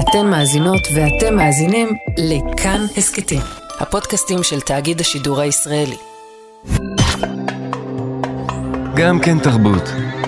אתן מאזינות ואתם מאזינים לכאן הסקטים, הפודקאסטים של תאגיד השידור הישראלי. גם כן תרבות.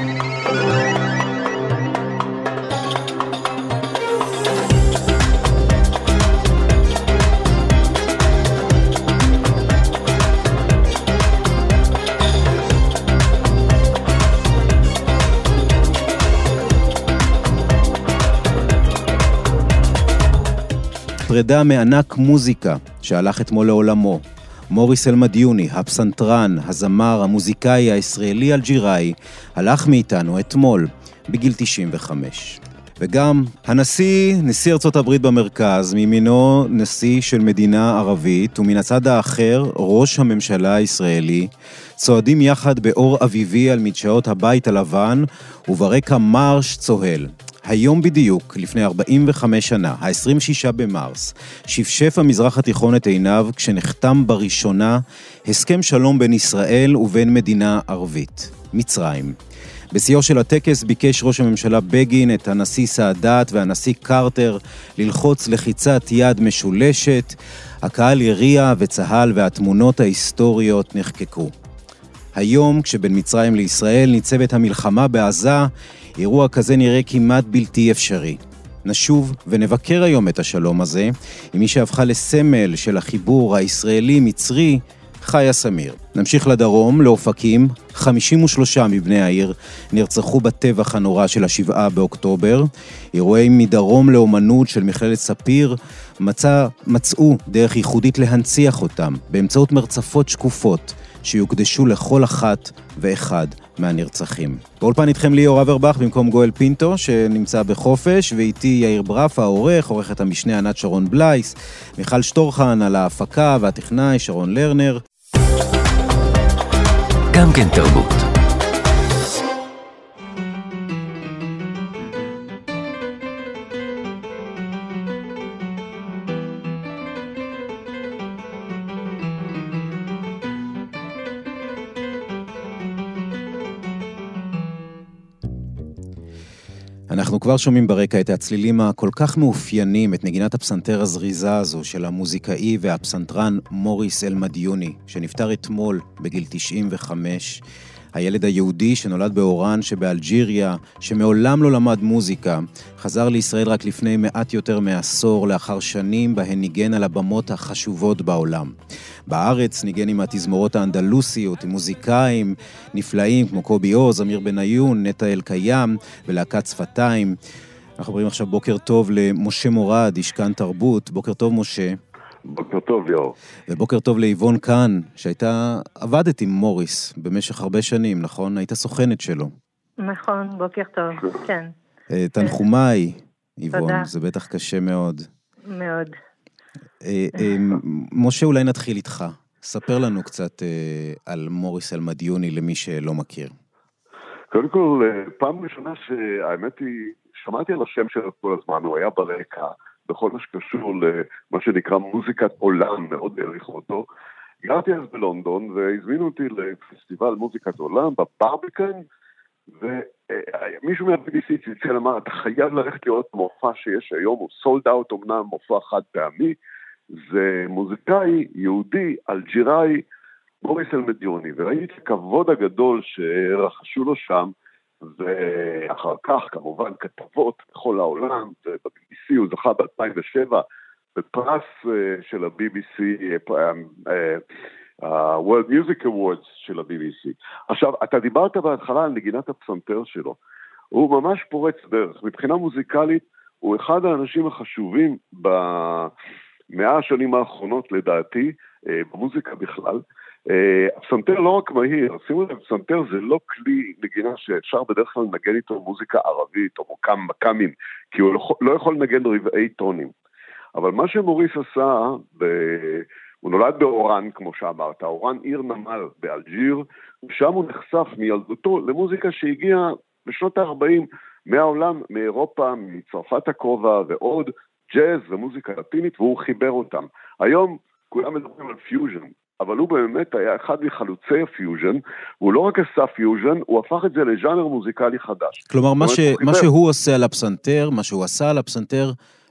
פרידה מענק מוזיקה שהלך אתמול לעולמו. מוריס אלמדיוני, הפסנתרן, הזמר, המוזיקאי הישראלי אלג'יראי, הלך מאיתנו אתמול בגיל 95. וגם נשיא ארצות הברית במרכז, מימינו נשיא של מדינה ערבית, ומן הצד האחר ראש הממשלה הישראלי, צועדים יחד באור אביבי על מדשאות הבית הלבן, וברקע מרש צוהל. היום בדיוק, לפני 45 שנה, ה-26 במרס, שפשף המזרח התיכון את עיניו כשנחתם בראשונה הסכם שלום בין ישראל ובין מדינה ערבית, מצרים. בשיאו של הטקס ביקש ראש הממשלה בגין את הנשיא סאדאת והנשיא קרטר ללחוץ לחיצת יד משולשת, הקהל יריע וצהל והתמונות ההיסטוריות נחקקו. היום, כשבין מצרים לישראל ניצבת המלחמה בעזה, אירוע כזה נראה כמעט בלתי אפשרי. נשוב ונבקר היום את השלום הזה, עם מי שהפכה לסמל של החיבור הישראלי-מצרי, חיה סמיר. נמשיך לדרום, לאופקים, 53 מבני העיר נרצחו בטבח הנורא של ה7 באוקטובר. אירועים מדרום לאומנות של מכללת ספיר מצאו דרך ייחודית להנציח אותם, באמצעות מרצפות שקופות, שיוקדשו לכל אחת ואחד מהנרצחים. באולפן איתכם ליאור אברבך במקום גואל פינטו שנמצא בחופש, ואיתי יאיר ברף העורך, עורכת המשנה ענת שרון בלייס, מיכל שטורחן על ההפקה והטכנאי שרון לרנר. גם כן תרבות. אנחנו כבר שומעים ברקע את הצלילים הכל כך מאופיינים, את נגינת הפסנתר הזריזה הזו של המוזיקאי והפסנתרן מוריס אלמדיוני, שנפטר אתמול בגיל 95. הילד היהודי שנולד באורן שבאלג'יריה, שמעולם לא למד מוזיקה, חזר לישראל רק לפני מעט יותר מעשור, לאחר שנים בהן ניגן על הבמות החשובות בעולם. בארץ ניגן עם התזמורות האנדלוסיות, עם מוזיקאים נפלאים כמו קובי עוז, אמיר בניון, נטע אלקיים ולהקת שפתיים. אנחנו אומרים עכשיו בוקר טוב למשה מורד, אישכן תרבות. בוקר טוב משה. בוקר טוב ליאור. ובוקר טוב לאיבון כאן, עבדת עם מוריס במשך הרבה שנים, נכון? היית סוכנת שלו. נכון, בוקר טוב, כן. תנחומיי, איבון, זה בטח קשה מאוד. מאוד. משה, אולי נתחיל איתך. ספר לנו קצת על מוריס אלמדיוני למי שלא מכיר. קודם כל, פעם ראשונה שהאמת היא, שמעתי על השם שלו כל הזמן, הוא היה ברקע, בכל מה שקשור למה שנקרא מוזיקת עולם, מאוד העריכו אותו. גרתי אז בלונדון והזמינו אותי לפסטיבל מוזיקת עולם בברביקן, ומישהו מה-BBC צלצל אמר, אתה חייב ללכת לראות מופע שיש היום, הוא סולד אאוט, אמנם מופע חד פעמי, זה מוזיקאי יהודי אלג'יראי מוריס אלמדיוני, וראיתי את הכבוד הגדול שרחשו לו שם, ואחר כך כמובן כתבות בכל העולם, וב-BBC הוא זכה ב-2007 בפרס של ה-BBC, World Music Awards של ה-BBC. עכשיו, אתה דיברת בהתחלה על נגינת הפסנתר שלו, הוא ממש פורץ דרך, מבחינה מוזיקלית הוא אחד האנשים החשובים במאה השנים האחרונות לדעתי, במוזיקה בכלל. הפסנתר לא רק מהיר, שימו לב, הפסנתר זה לא כלי נגינה שאפשר בדרך כלל לנגן איתו מוזיקה ערבית או מקאמים, כי הוא לא יכול לנגן רבעי טונים. אבל מה שמוריס עשה, הוא נולד באורן, כמו שאמרת, אורן עיר נמל באלג'יר, ושם הוא נחשף מילדותו למוזיקה שהגיעה בשנות ה-40 מהעולם, מאירופה, מצרפת הקרובה ועוד, ג'אז ומוזיקה לטינית, והוא חיבר אותם. היום כולם מדברים על פיוז'ן, אבל הוא באמת היה אחד מחלוצי הפיוז'ן, הוא לא רק עשה פיוז'ן, הוא הפך את זה לז'אנר מוזיקלי חדש. כלומר, מה שהוא עושה על הפסנתר, מה שהוא עשה על הפסנתר,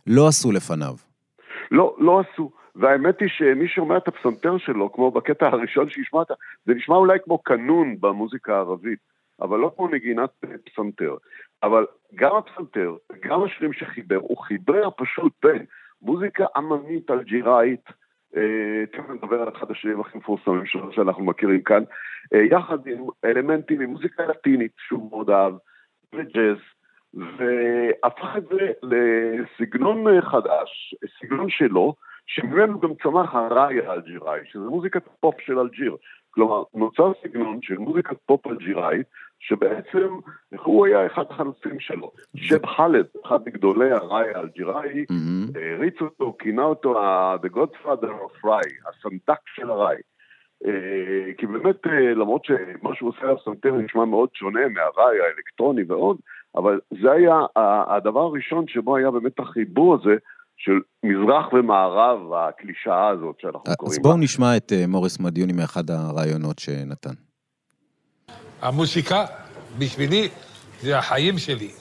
לא עשו לפניו. לא עשו. והאמת היא שמי שומע את הפסנתר שלו, כמו בקטע הראשון שהשמעת, זה נשמע אולי כמו קנון במוזיקה הערבית, אבל לא כמו נגינת פסנתר. אבל גם הפסנתר, גם השירים שחיבר, הוא חיבר פשוט בין מוזיקה עממית אלג'יראית, תכף נדבר על אחד השירים הכי מפורסמים שאנחנו מכירים כאן, יחד עם אלמנטים ממוזיקה לטינית, שהוא מאוד אהב, וג'אז, והפך את זה לסגנון חדש, סגנון שלו, שממנו גם צמח הראי האלג'יראי, שזה מוזיקת פופ של אלג'יר. כלומר, נוצר סגנון של מוזיקת פופ אלג'יראית, שבעצם הוא היה אחד החלוצים שלו. שב חלד, אחד מגדולי הראי האלג'יראי, הריץ אותו, כינה אותו The Godfather of Rai, הסנדק של הראי. כי באמת, למרות שמה שהוא עושה הסנטר נשמע מאוד שונה מהראי האלקטרוני ועוד, אבל זה היה הדבר הראשון שבו היה באמת החיבור הזה, של מזרח ומערב, הקלישאה הזאת שאנחנו קוראים. אז בואו נשמע את מוריס מדיוני מאחד הרעיונות שנתן. המוסיקה בשבילי זה החיים שלי.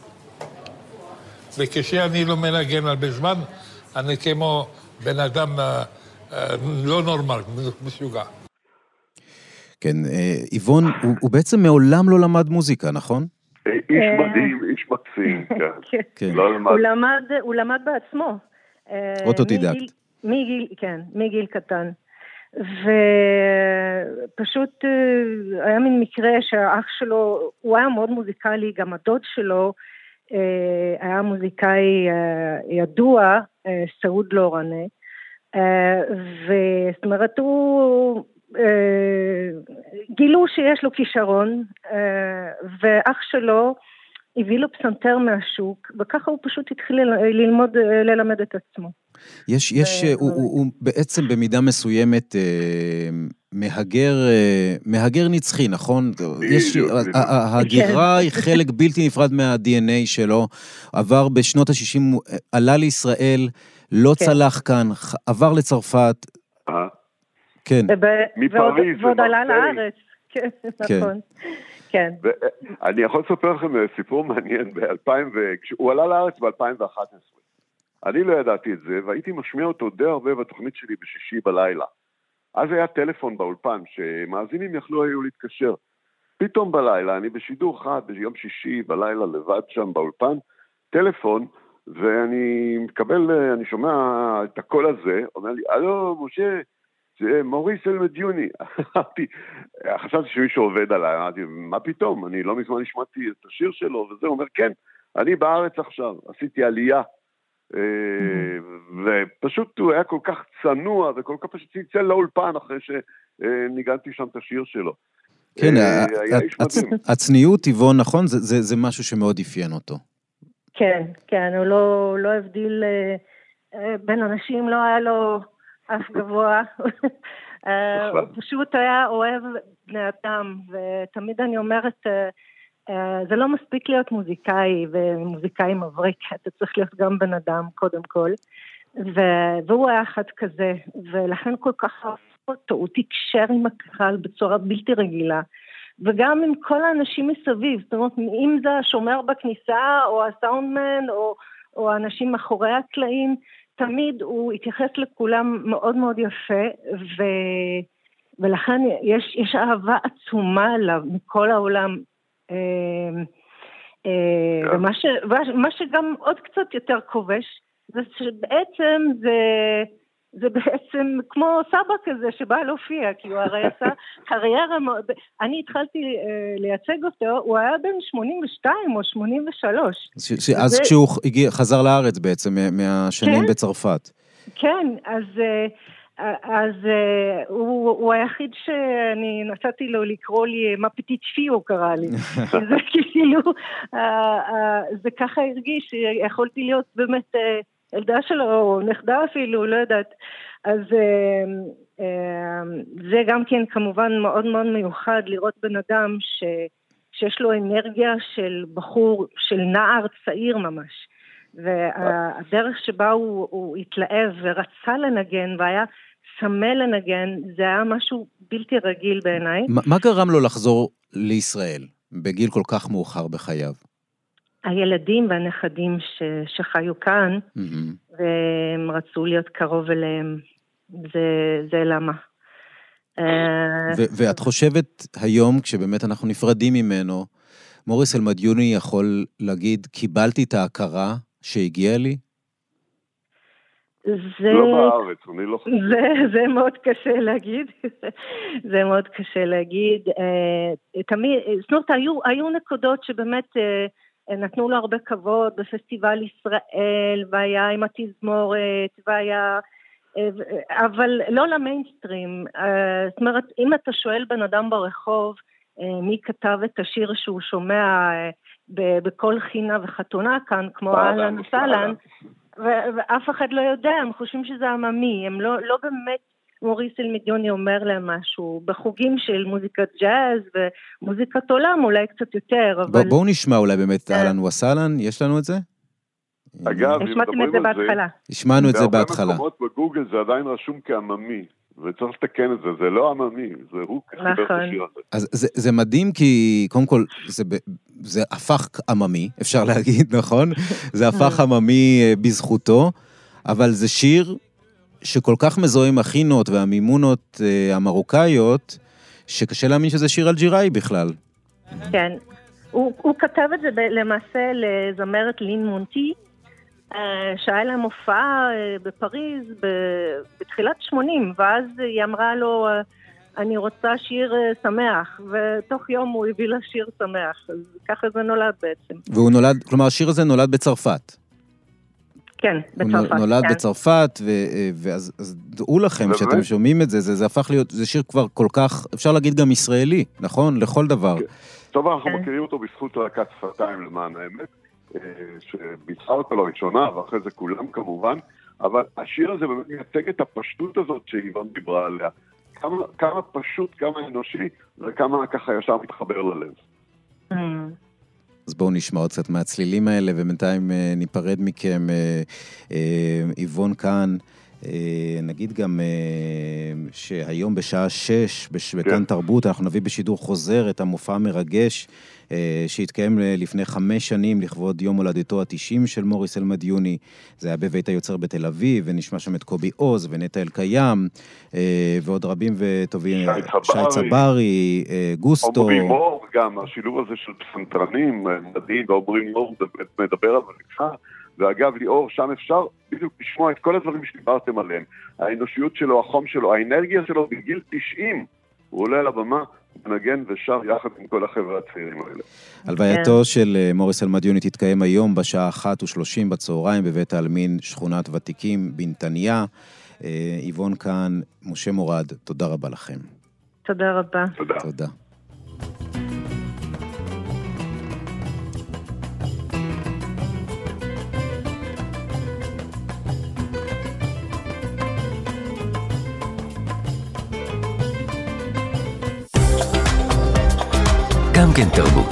וכשאני לא מנגן על בזמן, אני כמו בן אדם לא נורמל, משוגע. כן, איבון, הוא בעצם מעולם לא למד מוזיקה, נכון? איש מדהים, איש מקסים, כן. הוא למד בעצמו. אוטודידקט. מגיל קטן. ופשוט היה מין מקרה שהאח שלו, הוא היה מאוד מוזיקלי, גם הדוד שלו היה מוזיקאי ידוע, סעוד לורנה, וזאת אומרת, הוא גילו שיש לו כישרון, ואח שלו הביא לו פסנתר מהשוק, וככה הוא פשוט התחיל ללמד את עצמו. הוא בעצם במידה מסוימת מהגר נצחי, נכון? ההגירה היא חלק בלתי נפרד מה-DNA שלו, עבר בשנות ה-60, עלה לישראל, לא צלח כאן, עבר לצרפת. כן. ועוד עלה לארץ. כן, נכון. כן. אני יכול לספר לכם סיפור מעניין, כשהוא עלה לארץ ב-2011. אני לא ידעתי את זה, והייתי משמיע אותו די הרבה בתוכנית שלי בשישי בלילה. אז היה טלפון באולפן, שמאזינים היו להתקשר. פתאום בלילה, אני בשידור חד, ביום שישי בלילה לבד שם באולפן, טלפון, ואני מקבל, אני שומע את הקול הזה, אומר לי, אלו, משה, זה מוריס מדיוני. חשבתי שמישהו עובד עליי, אמרתי, מה פתאום? אני לא מזמן נשמעתי את השיר שלו, וזה אומר, כן, אני בארץ עכשיו, עשיתי עלייה, ופשוט הוא היה כל כך צנוע, וכל כך פשוט צלצל לאולפן אחרי שניגנתי שם את השיר שלו. כן, הצניעות, איבון, נכון? זה משהו שמאוד אפיין אותו. כן, כן, הוא לא הבדיל בין אנשים, לא היה לו אף גבוה. הוא פשוט היה אוהב בני אדם, ותמיד אני אומרת, זה לא מספיק להיות מוזיקאי, ומוזיקאי מבריק, אתה צריך להיות גם בן אדם קודם כל, והוא היה אחד כזה, ולכן כל כך אהב אותו, הוא תקשר עם הקהל בצורה בלתי רגילה, וגם עם כל האנשים מסביב, זאת אומרת, אם זה השומר בכניסה, או הסאונדמן, או האנשים מאחורי הקלעים, תמיד הוא התייחס לכולם מאוד מאוד יפה, ולכן יש אהבה עצומה עליו מכל העולם, ומה שגם עוד קצת יותר כובש, זה שבעצם זה בעצם כמו סבא כזה שבא להופיע, כי הוא הרי עשה קריירה, אני התחלתי לייצג אותו, הוא היה בן 82 או 83. אז כשהוא חזר לארץ בעצם, מהשנים בצרפת. כן, אז הוא היחיד שאני נתתי לו לקרוא לי, מה פטיט פי הוא קרא לי. זה כאילו, זה ככה הרגיש, יכולתי להיות באמת ילדה שלו, או נכדה אפילו, לא יודעת. אז זה גם כן כמובן מאוד מאוד מיוחד לראות בן אדם שיש לו אנרגיה של בחור, של נער צעיר ממש. והדרך שבה הוא התלהב ורצה לנגן והיה סמל לנגן, זה היה משהו בלתי רגיל בעיניי. מה גרם לו לחזור לישראל בגיל כל כך מאוחר בחייו? הילדים והנכדים שחיו כאן, והם רצו להיות קרוב אליהם. זה למה. ואת חושבת היום, כשבאמת אנחנו נפרדים ממנו, מוריס אלמדיוני יכול להגיד, קיבלתי את ההכרה שהגיעה לי? לא בארץ, אני לא חושב. זה מאוד קשה להגיד. זה מאוד קשה להגיד. תמיד, זאת אומרת, היו נקודות שבאמת נתנו לו הרבה כבוד בפסטיבל ישראל, והיה עם התזמורת, והיה... אבל לא למיינסטרים. זאת אומרת, אם אתה שואל בן אדם ברחוב, מי כתב את השיר שהוא שומע בכל חינה וחתונה כאן, כמו אהלן וסהלן, ואף אחד לא יודע, הם חושבים שזה עממי, הם לא באמת, מוריס אלמדיוני אומר להם משהו, בחוגים של מוזיקת ג'אז ומוזיקת עולם אולי קצת יותר, אבל... בואו נשמע אולי באמת אהלן וסהלן, יש לנו את זה? אגב, השמעתם את זה בהתחלה. השמענו את זה בהתחלה. בהרבה מקומות בגוגל זה עדיין רשום כעממי, וצריך לתקן את זה, זה לא עממי, זה הוא כחיבר את השיר הזה. אז זה מדהים כי, קודם כל, זה הפך עממי, אפשר להגיד, נכון? זה הפך עממי בזכותו, אבל זה שיר שכל כך מזוהה עם החינות והמימונות המרוקאיות, שקשה להאמין שזה שיר אלג'יראי בכלל. כן, הוא כתב את זה למעשה לזמרת לין מונטי, שהיה להם הופעה בפריז בתחילת 80, ואז היא אמרה לו, אני רוצה שיר שמח, ותוך יום הוא הביא לה שיר שמח, אז ככה זה נולד בעצם. והוא נולד, כלומר השיר הזה נולד בצרפת. כן, בצרפת. הוא נולד בצרפת, ואז דעו לכם שאתם שומעים את זה, זה הפך להיות, זה שיר כבר כל כך, אפשר להגיד גם ישראלי, נכון? לכל דבר. טוב, אנחנו מכירים אותו בזכות להקת שפתיים למען האמת, שביצעה אותו לראשונה, ואחרי זה כולם כמובן, אבל השיר הזה באמת מייצג את הפשטות הזאת שאיוון דיברה עליה. כמה פשוט, כמה אנושי, וכמה ככה ישר מתחבר ללב. אז בואו נשמע עוד קצת מהצלילים האלה, ובינתיים ניפרד מכם. איוון כאן, נגיד גם שהיום בשעה 6, בכאן תרבות, אנחנו נביא בשידור חוזר את המופע המרגש, שהתקיים לפני 5 שנים לכבוד יום הולדתו ה-90 של מוריס אלמדיוני. זה היה בבית היוצר בתל אביב, ונשמע שם את קובי עוז ונטע אלקיים, ועוד רבים וטובים, שי צברי, גוסטו. עומרי מור, גם השילוב הזה של פסנתרנים, מדהים, ועומרי מור מדבר על מלכה, ואגב ליאור, שם אפשר בדיוק לשמוע את כל הדברים שדיברתם עליהם. האנושיות שלו, החום שלו, האנרגיה שלו בגיל 90, הוא עולה על הבמה, נגן ושר יחד עם כל החבר'ה הצעירים האלה. הלווייתו של מוריס אלמדיוני תתקיים היום בשעה 1:30 בצהריים בבית העלמין שכונת ותיקים בנתניה. איוון כאן, משה מורד, תודה רבה לכם. תודה רבה. תודה. גם כן תרבות.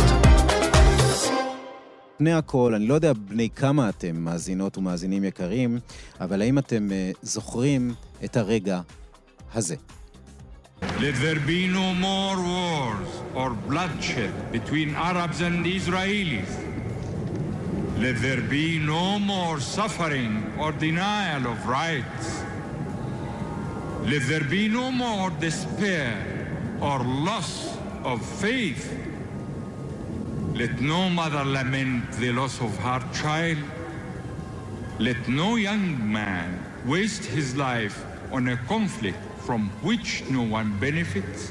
לפני הכל, אני לא יודע בני כמה אתם מאזינות ומאזינים יקרים, אבל האם אתם זוכרים את הרגע הזה? Let there be no more wars or bloodshed between Arabs and Israelis. Let there be no more suffering or denial of rights. Let there be no more despair or loss of faith. Let no mother lament the loss of her child. Let no young man waste his life on a conflict from which no one benefits.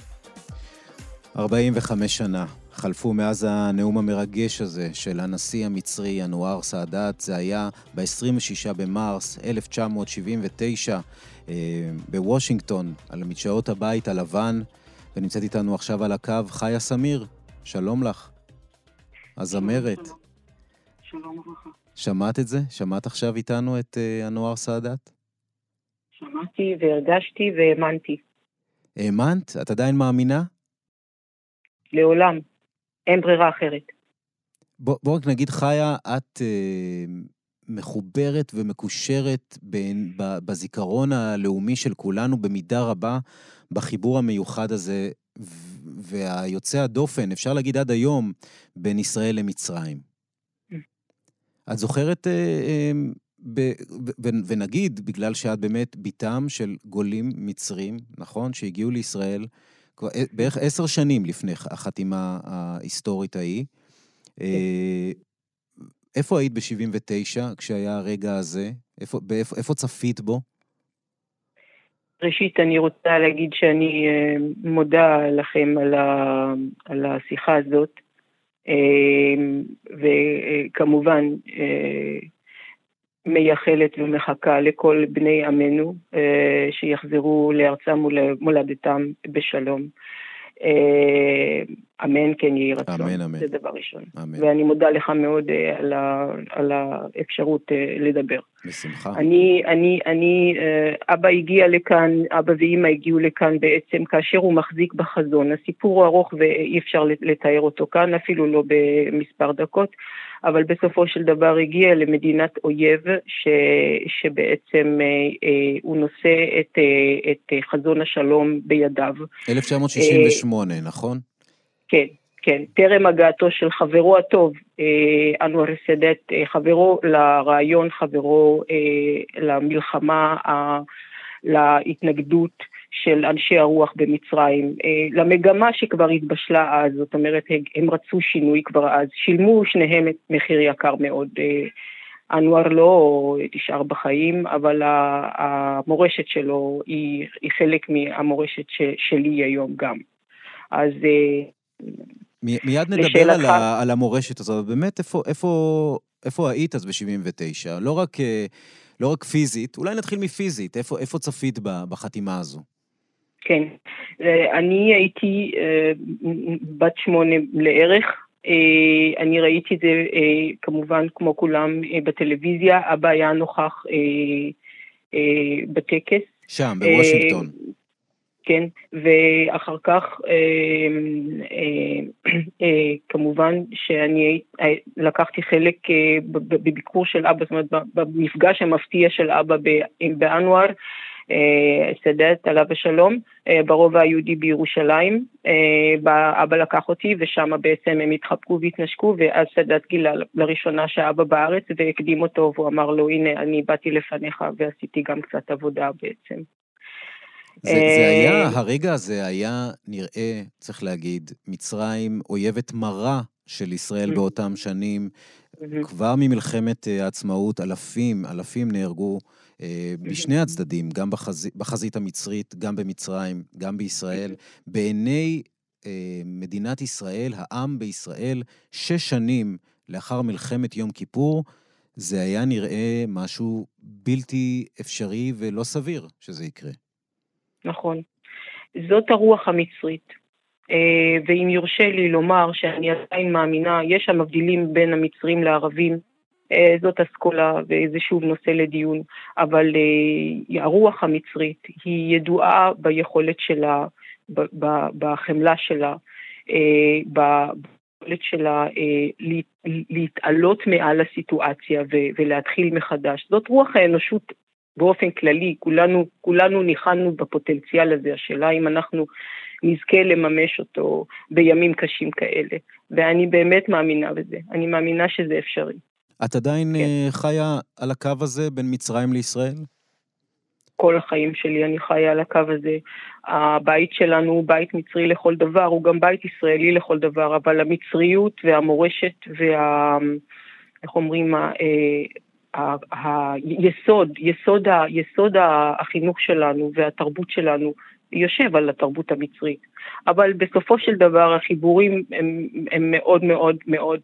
45 שנה חלפו מאז הנאום המרגש הזה של הנשיא המצרי אנואר סאדאת. זה היה ב-26 במרס 1979 בוושינגטון, על מדשאות הבית הלבן, ונמצאת איתנו עכשיו על הקו חיה סמיר. שלום לך. הזמרת. שלום וברכה. שמעת את זה? שמעת עכשיו איתנו את אנואר סאדאת? שמעתי והרגשתי והאמנתי. האמנת? את עדיין מאמינה? לעולם. אין ברירה אחרת. בוא רק נגיד, חיה, את מחוברת ומקושרת בזיכרון הלאומי של כולנו במידה רבה, בחיבור המיוחד הזה, והיוצא הדופן, אפשר להגיד עד היום, בין ישראל למצרים. את זוכרת ונגיד, בגלל שאת באמת ביתם של גולים מצרים, נכון? שהגיעו לישראל בערך 10 שנים לפני החתימה ההיסטורית ההיא. איפה היית ב-79 כשהיה הרגע הזה? איפה צפית בו? ראשית, אני רוצה להגיד שאני מודה לכם על השיחה הזאת, וכמובן מייחלת ומחכה לכל בני עמנו שיחזרו לארצם ולמולדתם בשלום. אמן, כן יהי רצון. אמן, אמן. זה דבר ראשון. אמן. ואני מודה לך מאוד על האפשרות לדבר. בשמחה. אבא הגיע לכאן, אבא ואמא הגיעו לכאן בעצם כאשר הוא מחזיק בחזון. הסיפור הוא ארוך ואי אפשר לתאר אותו כאן, אפילו לא במספר דקות, אבל בסופו של דבר הגיע למדינת אויב שבעצם הוא נושא את חזון השלום בידיו. 1968, נכון? כן, כן. טרם הגעתו של חברו הטוב, אנואר סאדאת, חברו לרעיון, חברו למלחמה, להתנגדות של אנשי הרוח במצרים, למגמה שכבר התבשלה אז, זאת אומרת, הם רצו שינוי כבר אז, שילמו שניהם את מחיר יקר מאוד. אנואר לא נשאר בחיים, אבל המורשת שלו היא חלק מהמורשת שלי היום גם. אז מיד נדבר על המורשת הזאת, באמת איפה היית אז ב-79? לא רק פיזית, אולי נתחיל מפיזית, איפה צפית בחתימה הזו? כן, אני הייתי בת 8 לערך, אני ראיתי את זה כמובן כמו כולם בטלוויזיה, אבא היה נוכח בטקס. שם, בוושינגטון. כן, ואחר כך כמובן שאני לקחתי חלק בביקור של אבא, זאת אומרת במפגש המפתיע של אבא באנואר, סאדאת עליו השלום, ברובע היהודי בירושלים. אבא לקח אותי ושם בעצם הם התחבקו והתנשקו, ואז סאדאת גילה לראשונה שאבא בארץ והקדים אותו, והוא אמר לו, הנה אני באתי לפניך ועשיתי גם קצת עבודה בעצם. הרגע הזה היה נראה, צריך להגיד, מצרים אויבת מרה של ישראל באותם שנים, כבר ממלחמת העצמאות אלפים נהרגו בשני הצדדים, גם בחזית המצרית, גם במצרים, גם בישראל. בעיני מדינת ישראל, העם בישראל, 6 שנים לאחר מלחמת יום כיפור, זה היה נראה משהו בלתי אפשרי ולא סביר שזה יקרה. נכון. זאת הרוח המצרית. ואם יורשה לי לומר שאני עדיין מאמינה, יש המבדילים בין המצרים לערבים, זאת אסכולה וזה שוב נושא לדיון, אבל הרוח המצרית היא ידועה ביכולת שלה, בחמלה שלה, ביכולת שלה להתעלות מעל הסיטואציה ולהתחיל מחדש. זאת רוח האנושות באופן כללי, כולנו ניחנו בפוטנציאל הזה, השאלה אם אנחנו נזכה לממש אותו בימים קשים כאלה, ואני באמת מאמינה בזה, אני מאמינה שזה אפשרי. את עדיין חיה על הקו הזה בין מצרים לישראל? כל החיים שלי אני חיה על הקו הזה. הבית שלנו הוא בית מצרי לכל דבר, הוא גם בית ישראלי לכל דבר, אבל המצריות והמורשת איך אומרים, יסוד החינוך שלנו והתרבות שלנו יושב על התרבות המצרית. אבל בסופו של דבר החיבורים הם מאוד מאוד מאוד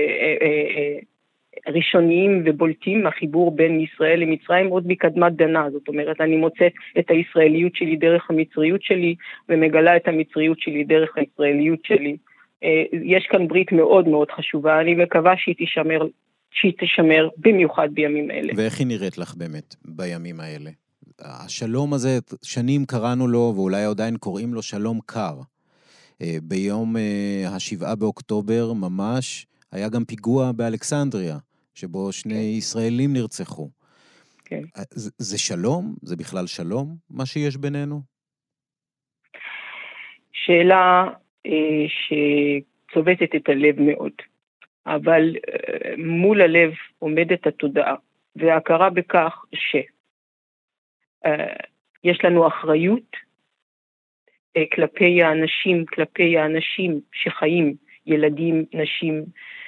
ראשוניים ובולטים, החיבור בין ישראל למצרים עוד מקדמת דנה. זאת אומרת, אני מוצאת את הישראליות שלי דרך המצריות שלי, ומגלה את המצריות שלי דרך הישראליות שלי. יש כאן ברית מאוד מאוד חשובה, אני מקווה שהיא תשמר במיוחד בימים אלה. ואיך היא נראית לך באמת בימים האלה? השלום הזה, שנים קראנו לו, ואולי עדיין קוראים לו שלום קר. ביום 7 באוקטובר ממש, היה גם פיגוע באלכסנדריה, שבו 2 ישראלים נרצחו. כן. זה שלום? זה בכלל שלום, מה שיש בינינו? שאלה שצובטת את הלב מאוד. אבל מול הלב עומדת התודעה, וההכרה בכך שיש לנו אחריות כלפי האנשים שחיים, ילדים, נשים,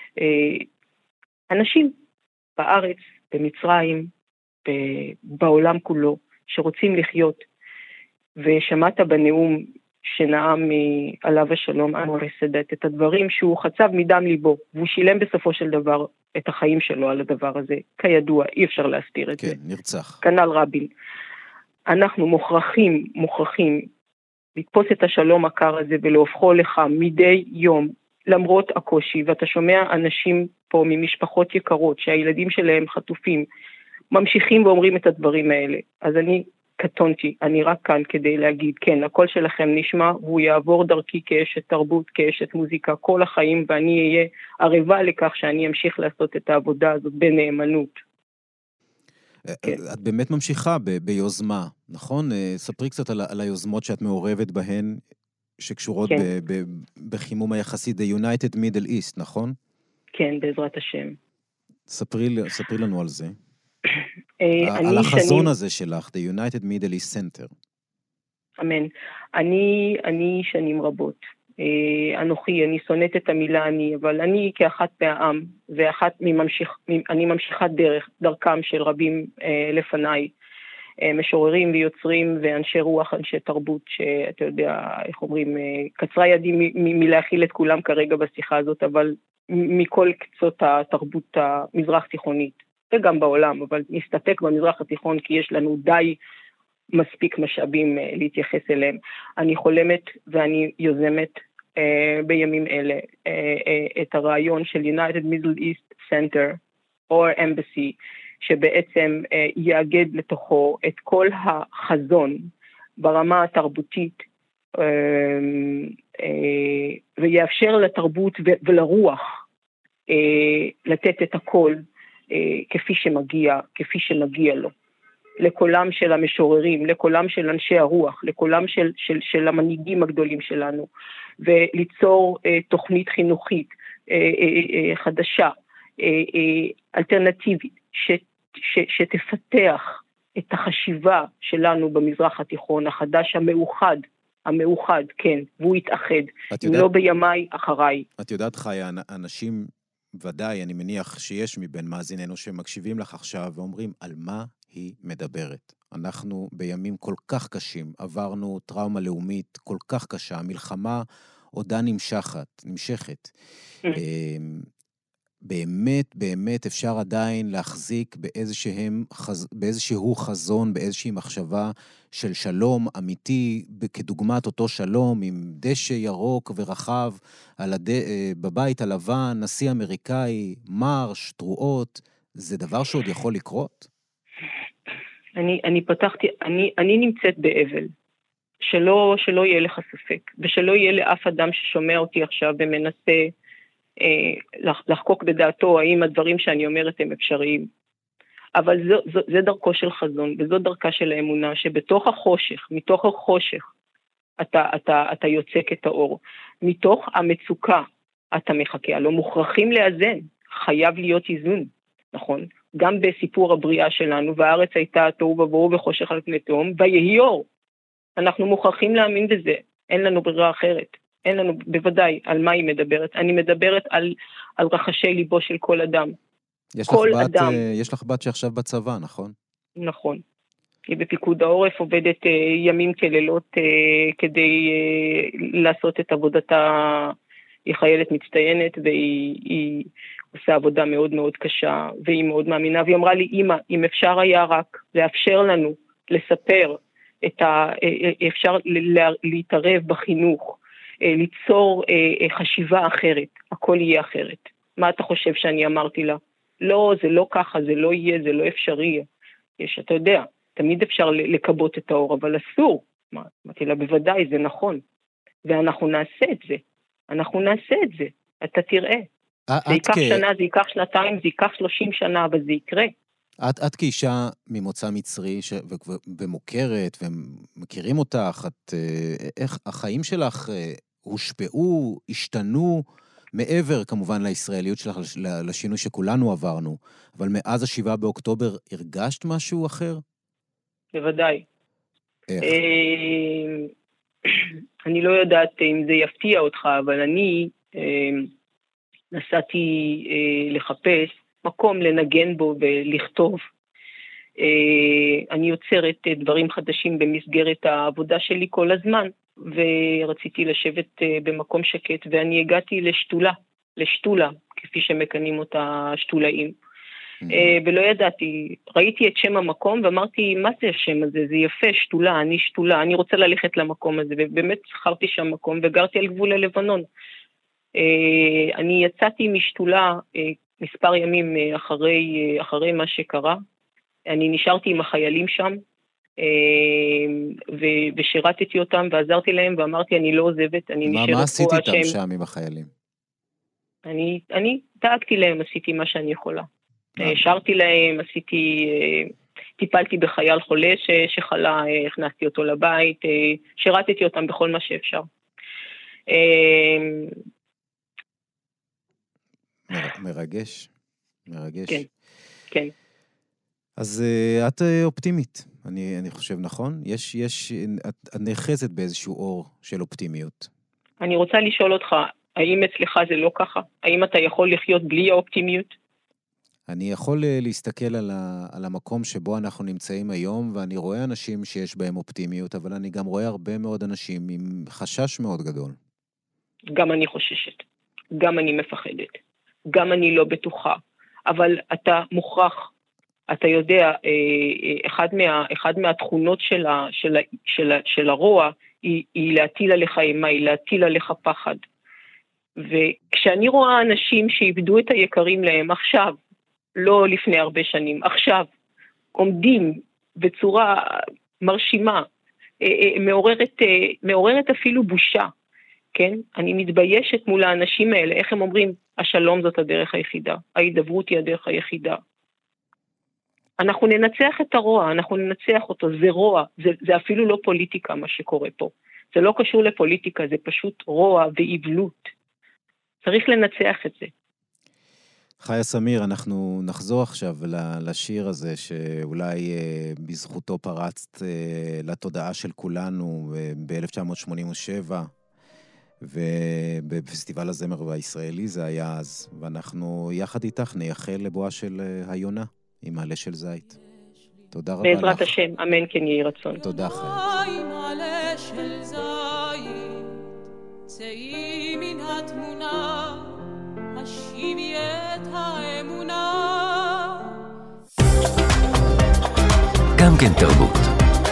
אנשים בארץ, במצרים, בעולם כולו, שרוצים לחיות. ושמעת בנאום שנאם עליו השלום אנואר סאדאת את הדברים שהוא חצב מדם ליבו, והוא שילם בסופו של דבר את החיים שלו על הדבר הזה. כידוע, אי אפשר להסתיר את זה. כן, נרצח. כנ"ל רבין. אנחנו מוכרחים לתפוס את השלום הקר הזה ולהופכו לך מדי יום, למרות הקושי, ואתה שומע אנשים פה ממשפחות יקרות שהילדים שלהם חטופים, ממשיכים ואומרים את הדברים האלה. אז אני קטונתי, אני רק כאן כדי להגיד, כן, הקול שלכם נשמע, והוא יעבור דרכי כאשת תרבות, כאשת מוזיקה, כל החיים, ואני אהיה ערבה לכך שאני אמשיך לעשות את העבודה הזאת בנאמנות. את באמת ממשיכה ביוזמה, נכון? ספרי קצת על היוזמות שאת מעורבת בהן, שקשורות בחימום היחסי, The United Middle East, נכון? כן, בעזרת השם. ספרי לנו על זה. על החזון הזה שלך, The United Middle East Center. אמן. אני שנים רבות. אני שונאת את המילה אני, אבל אני כאחת מהעם, אני ממשיכת דרכם של רבים לפניי, משוררים ויוצרים ואנשי רוח, אנשי תרבות, שאתה יודע, איך אומרים, קצרה ידי מלהכיל את כולם כרגע בשיחה הזאת, אבל מכל קצות התרבות המזרח תיכונית, וגם בעולם, אבל נסתפק במזרח התיכון, כי יש לנו די מספיק משאבים להתייחס אליהם. אני חולמת ואני יוזמת בימים אלה את הרעיון של United Middle East Center, או Embassy, שבעצם יאגד לתוכו את כל החזון ברמה התרבותית, ויאפשר לתרבות ולרוח לתת את הכל כפי שמגיע לו. לקולם של המשוררים, לקולם של אנשי הרוח, לקולם של המנהיגים הגדולים שלנו, וליצור תוכנית חינוכית חדשה, אלטרנטיבית, שתפתח את החשיבה שלנו במזרח התיכון, החדש המאוחד, כן, והוא יתאחד, אם לא בימיי, אחריי. את יודעת, חיה, אנשים ודאי, אני מניח שיש מבין מאזיננו שמקשיבים לך עכשיו ואומרים, על מה היא מדברת? אנחנו בימים כל כך קשים, עברנו טראומה לאומית כל כך קשה, המלחמה עודה נמשכת. באמת אפשר עדיין להחזיק באיזשהו חזון, באיזושהי מחשבה של שלום אמיתי, כדוגמת אותו שלום עם דשא ירוק ורחב, בבית הלבן, נשיא אמריקאי, מרש, תרועות, זה דבר שעוד יכול לקרות? אני נמצאת באבל, שלא יהיה לך ספק, ושלא יהיה לאף אדם ששומע אותי עכשיו ומנסה לחקוק בדעתו האם הדברים שאני אומרת הם אפשריים. אבל זה דרכו של חזון, וזו דרכה של האמונה, שבתוך מתוך החושך, אתה יוצק את האור. מתוך המצוקה, אתה מחכה. לא מוכרחים לאזן, חייב להיות איזון, נכון? גם בסיפור הבריאה שלנו, והארץ הייתה תוהו ובוהו וחושך על פני תהום, ויהי אור. אנחנו מוכרחים להאמין בזה, אין לנו ברירה אחרת. אין לנו, בוודאי, על מה היא מדברת. אני מדברת על רחשי ליבו של כל אדם. יש לך בת שעכשיו בצבא, נכון? נכון. היא בפיקוד העורף, עובדת ימים כלילות כדי לעשות את עבודתה. היא חיילת מצטיינת, והיא עושה עבודה מאוד מאוד קשה, והיא מאוד מאמינה. והיא אמרה לי, אמא, אם אפשר היה רק לאפשר לנו לספר, אפשר להתערב בחינוך, ליצור חשיבה אחרת, הכל יהיה אחרת. מה אתה חושב שאני אמרתי לה? לא, זה לא ככה, זה לא יהיה, זה לא אפשרי. אתה יודע, תמיד אפשר לקבות את האור, אבל אסור. אמרתי לה, בוודאי, זה נכון. ואנחנו נעשה את זה. אתה תראה. זה ייקח שנה, זה ייקח שנתיים, זה ייקח 30 שנה, אבל זה יקרה. את כאישה ממוצא מצרי ומוכרת, ומכירים אותך, איך החיים שלך הושפעו, השתנו מעבר כמובן לישראליות שלך, לשינוי שכולנו עברנו, אבל מאז 7 באוקטובר הרגשת משהו אחר? בוודאי. איך? אני לא יודעת אם זה יפתיע אותך, אבל אני נסעתי לחפש מקום לנגן בו ולכתוב. אני יוצרת דברים חדשים במסגרת העבודה שלי כל הזמן, ורציתי לשבת במקום שקט, ואני הגעתי לשתולה, כפי שמקנים אותה שתולאים. ולא ידעתי, ראיתי את שם המקום ואמרתי, מה זה השם הזה? זה יפה, שתולה, אני רוצה ללכת למקום הזה, ובאמת זכרתי שם מקום, וגרתי על גבול הלבנון. אני יצאתי משתולה מספר ימים אחרי מה שקרה, אני נשארתי עם החיילים שם, ושירתתי אותם ועזרתי להם, ואמרתי, אני לא עוזבת, אני נשארת פה. מה עשית איתם שם עם החיילים? אני דאגתי להם, עשיתי מה שאני יכולה. שרתי להם, טיפלתי בחייל חולה שחלה, הכנסתי אותו לבית, שירתתי אותם בכל מה שאפשר. מרגש. כן, כן. אז את אופטימית, אני חושב, נכון? את נחזת באיזשהו אור של אופטימיות. אני רוצה לשאול אותך, האם אצלך זה לא ככה? האם אתה יכול לחיות בלי האופטימיות? אני יכול להסתכל על המקום שבו אנחנו נמצאים היום, ואני רואה אנשים שיש בהם אופטימיות, אבל אני גם רואה הרבה מאוד אנשים עם חשש מאוד גדול. גם אני חוששת, גם אני מפחדת, גם אני לא בטוחה, אבל אתה מוכרח, אתה יודע, אחד מהתכונות של הרוע היא להטיל עליך אימה, היא להטיל עליך פחד. וכשאני רואה אנשים שאיבדו את היקרים להם עכשיו, לא לפני הרבה שנים, עכשיו, עומדים בצורה מרשימה, מעוררת אפילו בושה, כן? אני מתביישת מול האנשים האלה, איך הם אומרים, השלום זאת הדרך היחידה, ההידברות היא הדרך היחידה. אנחנו ננצח את הרוע, אנחנו ננצח אותו, זה רוע, זה אפילו לא פוליטיקה מה שקורה פה. זה לא קשור לפוליטיקה, זה פשוט רוע ואיבלות. צריך לנצח את זה. חיה סמיר, אנחנו נחזור עכשיו לשיר הזה, שאולי בזכותו פרצת לתודעה של כולנו ב-1987, ובפסטיבל הזמר הישראלי זה היה אז, ואנחנו יחד איתך נייחל לבואה של היונה, עם מעלה של זית. תודה רבה לך. בעזרת השם, אמן כן יהי רצון. תודה חיה. עם מעלה של זית, צאי מן התמונה, השיבי את האמונה. גם כן תרבות.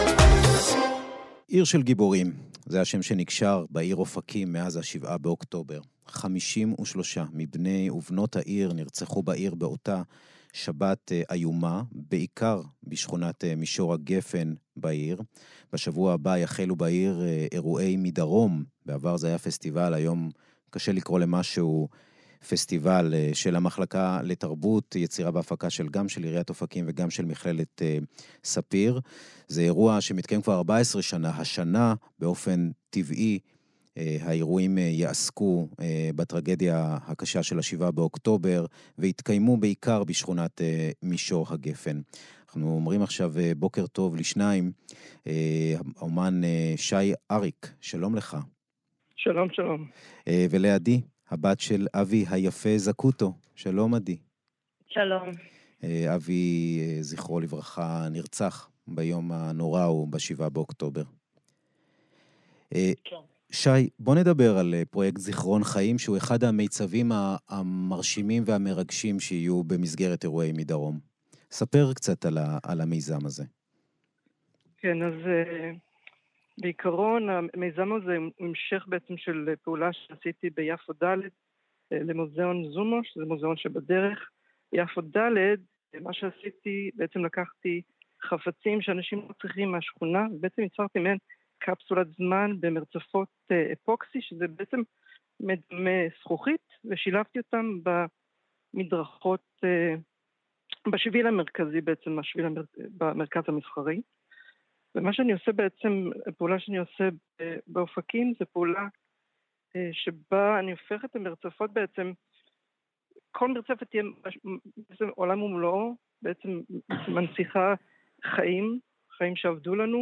עיר של גיבורים, זה השם שנקשר בעיר אופקים מאז 7 באוקטובר. 53 מבני ובנות העיר נרצחו בעיר באותה שבת איומה, בעיקר בשכונת מישור הגפן בעיר. בשבוע הבא יחלו בעיר אירועי מדרום, בעבר זה היה פסטיבל, היום קשה לקרוא למשהו פסטיבל של המחלקה לתרבות, יצירה בהפקה גם של עיריית אופקים וגם של מכללת ספיר. זה אירוע שמתקיים כבר 14 שנה, השנה באופן טבעי, האירועים יעסקו בטרגדיה הקשה של 7 באוקטובר, והתקיימו בעיקר בשכונת מישור הגפן. אנחנו אומרים עכשיו בוקר טוב לשניים, האומן שי אריק, שלום לך. שלום, שלום. ולידי, הבת של אבי היפה זקוטו, שלום עדי. שלום. אבי, זכרו לברכה, נרצח ביום הנורא הוא ב7 באוקטובר. כן. שי, בוא נדבר על פרויקט זיכרון חיים, שהוא אחד המיצבים המרשימים והמרגשים שיהיו במסגרת אירועי מדרום. ספר קצת על המיזם הזה. כן, אז בעיקרון המיזם הזה הוא המשך בעצם של פעולה שעשיתי ביפו ד' למוזיאון זומו, שזה מוזיאון שבדרך. יפו ד', מה שעשיתי, בעצם לקחתי חפצים שאנשים לא צריכים מהשכונה, ובעצם יצרתי מהן קפסולת זמן במרצפות אפוקסי, שזה בעצם מדמה זכוכית, ושילבתי אותם במדרכות, בשביל המרכזי בעצם, במרכז המסחרי. ומה שאני עושה בעצם, הפעולה שאני עושה באופקים, זה פעולה שבה אני הופך את המרצפות בעצם, כל מרצפת תהיה בעצם עולם ומלואו, בעצם מנציחה חיים שעבדו לנו,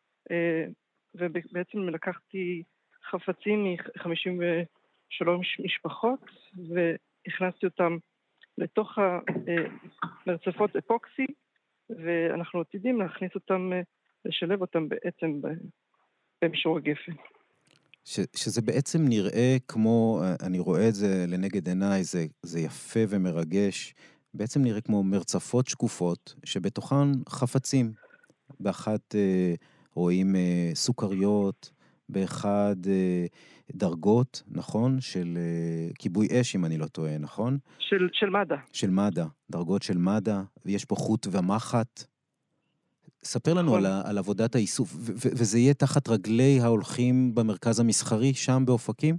ובעצם לקחתי חפצים מ-53 משפחות, והכנסתי אותם לתוך המרצפות אפוקסי, ואנחנו עתידים להכניס אותם, לשלב אותם בעצם במישור הגפן. שזה בעצם נראה כמו, אני רואה את זה לנגד עיניי, זה יפה ומרגש, בעצם נראה כמו מרצפות שקופות, שבתוכן חפצים. באחת רואים סוכריות, באחד דרגות, נכון? של כיבוי אש, אם אני לא טועה, נכון? של מד"א. של מד"א, דרגות של מד"א, ויש פה חוט ומחט. ספר לנו על עבודת האיסוף, וזה יהיה תחת רגלי ההולכים במרכז המסחרי, שם באופקים?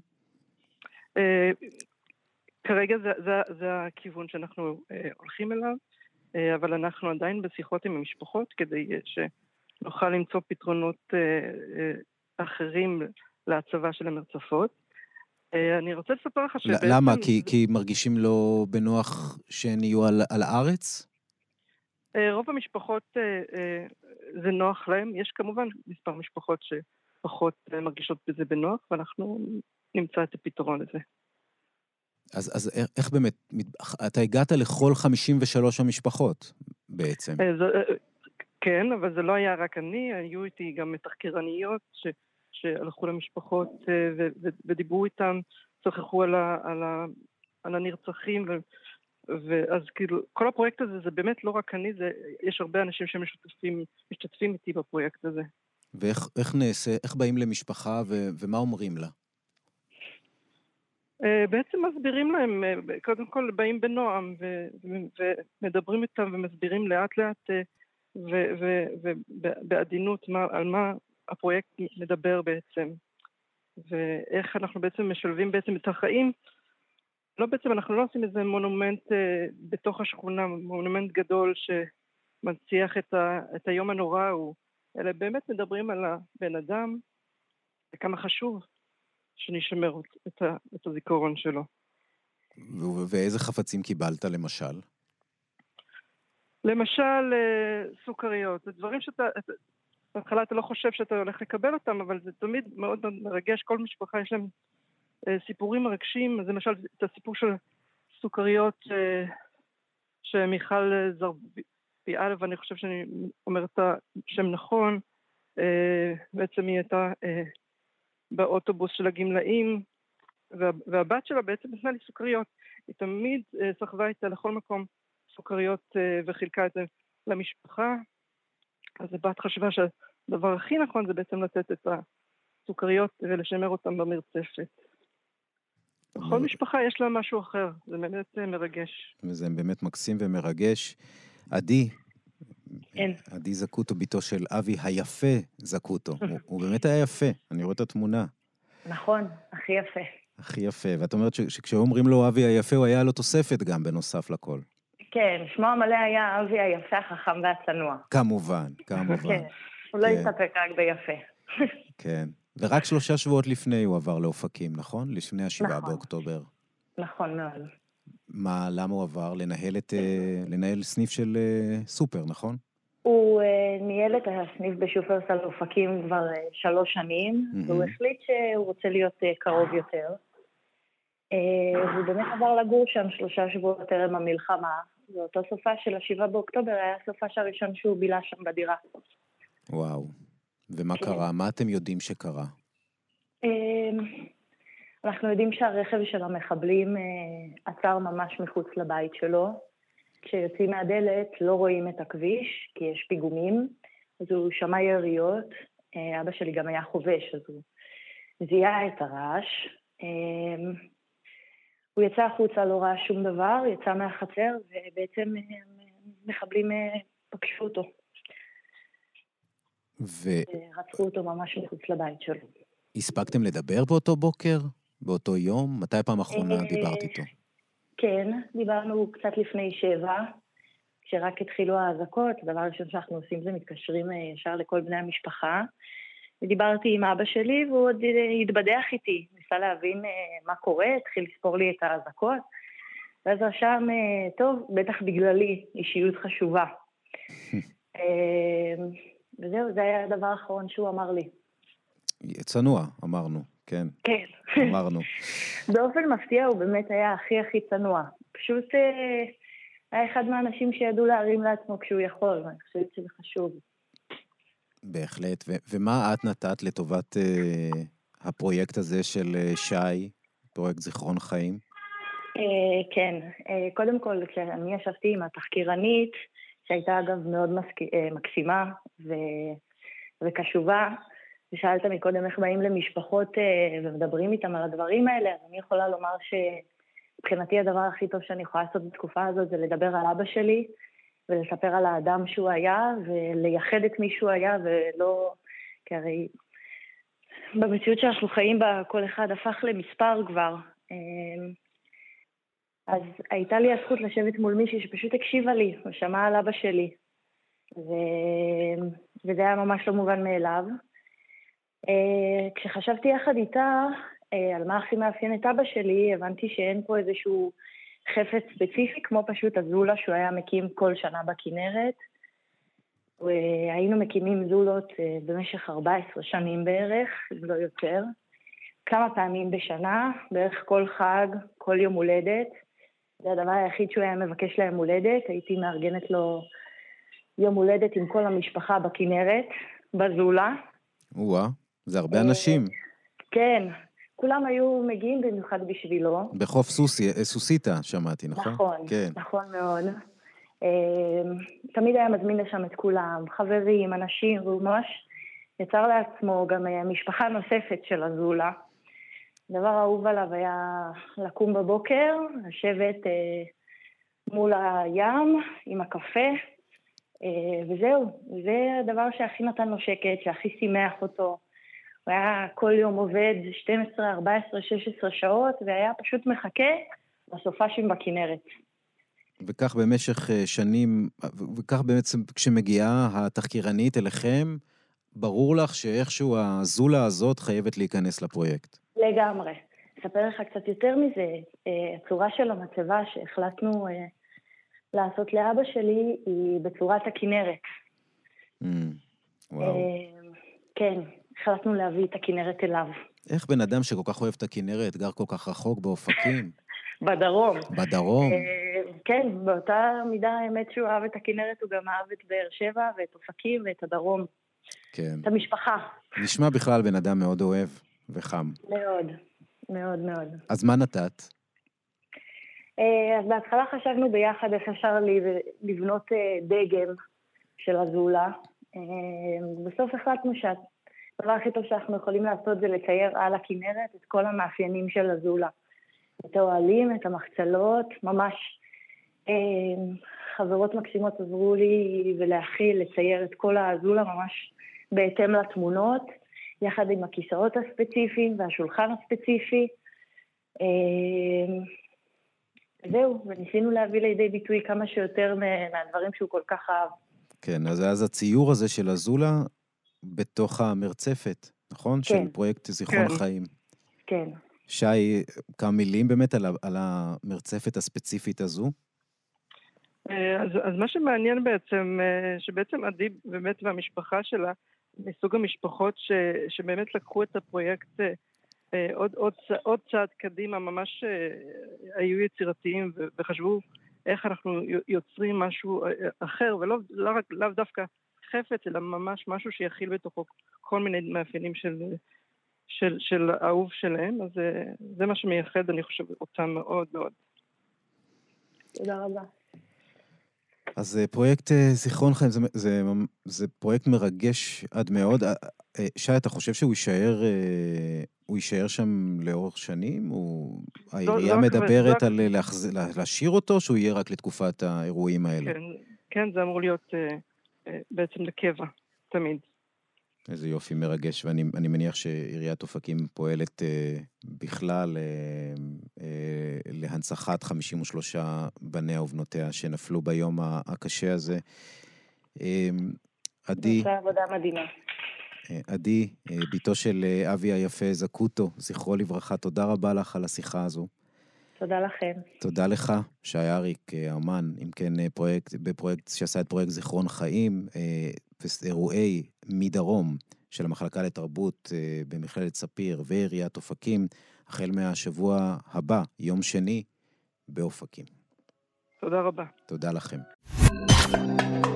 כרגע זה הכיוון שאנחנו הולכים אליו, אבל אנחנו עדיין בשיחות עם המשפחות, כדי שנוכל למצוא פתרונות אחרים להצבה של המרצפות. אני רוצה לספר לך שבעצם... למה? כי מרגישים לא בנוח שהן יהיו על הארץ? רוב המשפחות זה נוח להם, יש כמובן מספר משפחות שפחות מרגישות בזה בנוח, ואנחנו נמצא את הפתרון לזה. אז איך באמת, אתה הגעת לכל 53 המשפחות בעצם? כן, אבל זה לא היה רק אני, היו איתי גם מתחקרניות שהלכו למשפחות ודיברו איתם, צחחו על הנרצחים, ואז כאילו, כל הפרויקט הזה זה באמת לא רק אני, יש הרבה אנשים שמשתתפים איתי בפרויקט הזה. ואיך נעשה, איך באים למשפחה ומה אומרים לה? בעצם מסבירים להם, קודם כל באים בנועם ומדברים איתם ומסבירים לאט לאט ובעדינות על מה הפרויקט מדבר בעצם, ואיך אנחנו בעצם משלבים בעצם את החיים. לא בעצם, אנחנו לא עושים איזה מונומנט בתוך השכונה, מונומנט גדול שמנציח את היום הנורא הוא, אלא באמת מדברים על הבן אדם, וכמה חשוב שנשמר את הזיכרון שלו. ואיזה חפצים קיבלת למשל? למשל, סוכריות. זה דברים שאתה, בהתחלה אתה לא חושב שאתה הולך לקבל אותם, אבל זה תמיד מאוד מרגש. כל משפחה יש להם סיפורים מרגשים. אז למשל, את הסיפור של סוכריות שמיכל זרביאל, ואני חושב שאני אומרת את השם נכון, בעצם היא הייתה באוטובוס של הגמלאים, והבת שלה בעצם נתנה לי סוכריות. היא תמיד סחבה איתה לכל מקום סוכריות וחילקה את זה למשפחה. אז הבת חשבה שהדבר הכי נכון זה בעצם לתת את הסוכריות ולשמר אותם במרצפת. בכל משפחה יש לה משהו אחר, זה באמת מרגש. וזה באמת מקסים ומרגש. עדי זקוטו, ביתו של אבי היפה זקוטו. הוא באמת היה יפה, אני רואה את התמונה. נכון, הכי יפה. הכי יפה, ואת אומרת שכשאומרים לו אבי היפה, הוא היה לו תוספת גם בנוסף לכל. כן, שמו המלא היה אבי היפה, החכם והצנוע. כמובן. כן, הוא לא הסתפק רק ביפה. כן, ורק 3 שבועות לפני הוא עבר לאופקים, נכון? לפני 7 באוקטובר. נכון מאוד. מה, למה הוא עבר? לנהל סניף של סופר, נכון? הוא ניהל את הסניף בשופרסל אופקים כבר 3 שנים, והוא החליט שהוא רוצה להיות קרוב יותר. והוא באמת עבר לגור שם 3 שבועות טרם המלחמה, ואותו סופה של 7 באוקטובר היה הסופה הראשון שהוא בילה שם בדירה. וואו, ומה קרה? מה אתם יודעים שקרה? אנחנו יודעים שהרכב של המחבלים עצר ממש מחוץ לבית שלו. כשיוצאים מהדלת לא רואים את הכביש, כי יש פיגומים, אז הוא שמע יריות. אבא שלי גם היה חובש, אז הוא זיהה את הרעש. הוא יצא החוצה, לא ראה שום דבר, יצא מהחצר, ובעצם מחבלים פגשו אותו. רצחו אותו ממש מחוץ לבית שלו. הספקתם לדבר באותו בוקר? באותו יום? מתי פעם אחרונה דיברת איתו? כן, דיברנו קצת לפני 7, כשרק התחילו האזעקות. הדבר הראשון שאנחנו עושים זה מתקשרים ישר לכל בני המשפחה. ודיברתי עם אבא שלי והוא עוד התבדח איתי. ניסה ניסה להבין מה קורה, התחיל לספור לי את האזעקות, ואז רשם, טוב, בטח בגללי, אישיות חשובה. וזהו, זה היה הדבר האחרון שהוא אמר לי. צנוע, אמרנו, כן. כן. אמרנו. באופן מפתיע הוא באמת היה הכי צנוע. פשוט היה אחד מהאנשים שידעו להרים לעצמו כשהוא יכול, ואני חושבת שזה חשוב. בהחלט. ומה את נתת לטובת הפרויקט הזה של שי, פרויקט זיכרון חיים? כן, קודם כל, כשאני ישבתי עם התחקירנית, שהייתה אגב מאוד מקסימה וקשובה, ושאלת מקודם איך באים למשפחות ומדברים איתם על הדברים האלה, אז אני יכולה לומר שמבחינתי הדבר הכי טוב שאני יכולה לעשות בתקופה הזאת זה לדבר על אבא שלי, ולספר על האדם שהוא היה, ולייחד את מי שהוא היה, ולא, כי הרי במציאות שאנחנו חיים בה כל אחד הפך למספר כבר, אז הייתה לי הזכות לשבת מול מישהי שפשוט הקשיבה לי, ושמעה על אבא שלי, וזה היה ממש לא מובן מאליו. כשחשבתי יחד איתה על מה הכי מאפיין את אבא שלי, הבנתי שאין פה איזשהו חפץ ספציפי, כמו פשוט הזולה שהוא היה מקים כל שנה בכנרת. היינו מקימים זולות במשך 14 שנים בערך, אם לא יותר, כמה פעמים בשנה, בערך כל חג, כל יום הולדת. זה הדבר היחיד שהוא היה מבקש להם הולדת, הייתי מארגנת לו יום הולדת עם כל המשפחה בכנרת, בזולה. וואה, זה הרבה אנשים. כן, כולם היו מגיעים במיוחד בשבילו. בחוף סוסיטה, שמעתי, נכון? נכון, כן. נכון מאוד. תמיד היה מזמין לשם את כולם, חברים, אנשים, והוא ממש יצר לעצמו גם משפחה נוספת של הזולה. דבר האהוב עליו היה לקום בבוקר, לשבת מול הים עם הקפה, וזהו, זה הדבר שהכי נתן לו שקט, שהכי שימח אותו. הוא היה כל יום עובד 12, 14, 16 שעות, והיה פשוט מחכה בסופשים בכנרת. וכך במשך שנים, וכך בעצם כשמגיעה התחקירנית אליכם, ברור לך שאיכשהו הזולה הזאת חייבת להיכנס לפרויקט. לגמרי. אספר לך קצת יותר מזה, הצורה של המצבה שהחלטנו לעשות לאבא שלי היא בצורת הכנרת. וואו. כן, החלטנו להביא את הכנרת אליו. איך בן אדם שכל כך אוהב את הכנרת, גר כל כך רחוק באופקים? בדרום. בדרום. כן, באותה מידה האמת שהוא אהב את הכנרת, הוא גם אהב את באר שבע ואת אופקים ואת הדרום. כן. את המשפחה. נשמע בכלל בן אדם מאוד אוהב וחם. מאוד, מאוד מאוד. אז מה נתת? אז בהתחלה חשבנו ביחד איך אפשר לבנות דגם של הזולה. בסוף החלטנו שהדבר הכי טוב שאנחנו יכולים לעשות זה לצייר על הכנרת את כל המאפיינים של הזולה. את האוהלים, את המחצלות, ממש חברות מקסימות עזרו לי ולהכיל, לצייר את כל הזולה ממש בהתאם לתמונות, יחד עם הכיסאות הספציפיים והשולחן הספציפי. זהו, וניסינו להביא לידי ביטוי כמה שיותר מהדברים שהוא כל כך אהב. כן, אז הציור הזה של הזולה בתוך המרצפת, נכון? כן. של פרויקט זיכרון חיים. כן. שי, כמה מילים באמת על המרצפת הספציפית הזו? אז מה שמעניין בעצם, שבעצם עדי באמת והמשפחה שלה, מסוג המשפחות שבאמת לקחו את הפרויקט עוד צעד קדימה, ממש היו יצירתיים וחשבו איך אנחנו יוצרים משהו אחר, ולאו דווקא חפץ, אלא ממש משהו שיכיל בתוכו כל מיני מאפיינים של האהוב שלהם, אז זה מה שמייחד, אני חושב, אותם מאוד מאוד. תודה רבה. אז פרויקט זיכרון חיים, זה פרויקט מרגש עד מאוד. שי, אתה חושב שהוא יישאר שם לאורך שנים? העירייה מדברת על להשאיר אותו, שהוא יהיה רק לתקופת האירועים האלה? כן, זה אמור להיות בעצם לקבע, תמיד. איזה יופי מרגש, ואני מניח שעיריית אופקים פועלת בכלל להנצחת 53 בניה ובנותיה שנפלו ביום הקשה הזה. עדי... זה עבודה מדהימה. עדי, ביתו של אבי היפה זקוטו, זכרו לברכה, תודה רבה לך על השיחה הזו. תודה לכם. תודה לך, שי אריק, האמן, אם כן בפרויקט שעשה את פרויקט זיכרון חיים, אירועי מדרום של המחלקה לתרבות במכללת ספיר ועיריית אופקים, החל מהשבוע הבא, יום שני, באופקים. תודה רבה. תודה לכם.